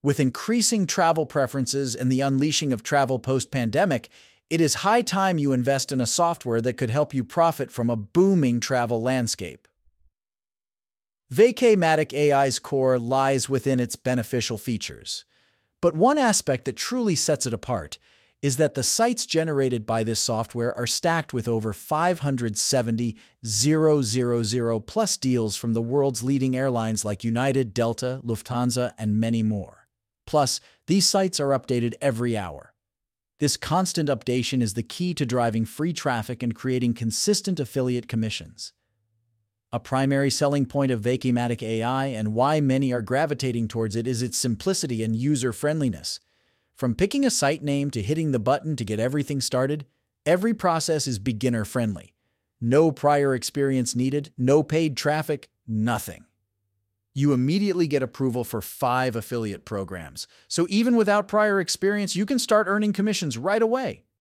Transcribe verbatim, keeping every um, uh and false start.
With increasing travel preferences and the unleashing of travel post-pandemic, it is high time you invest in a software that could help you profit from a booming travel landscape. Vacamatic A I's core lies within its beneficial features. But one aspect that truly sets it apart is that the sites generated by this software are stacked with over five hundred seventy thousand plus deals from the world's leading airlines like United, Delta, Lufthansa, and many more. Plus, these sites are updated every hour. This constant updation is the key to driving free traffic and creating consistent affiliate commissions. A primary selling point of Vacamatic A I and why many are gravitating towards it is its simplicity and user-friendliness. From picking a site name to hitting the button to get everything started, every process is beginner-friendly. No prior experience needed, no paid traffic, nothing. You immediately get approval for five affiliate programs, so even without prior experience, you can start earning commissions right away.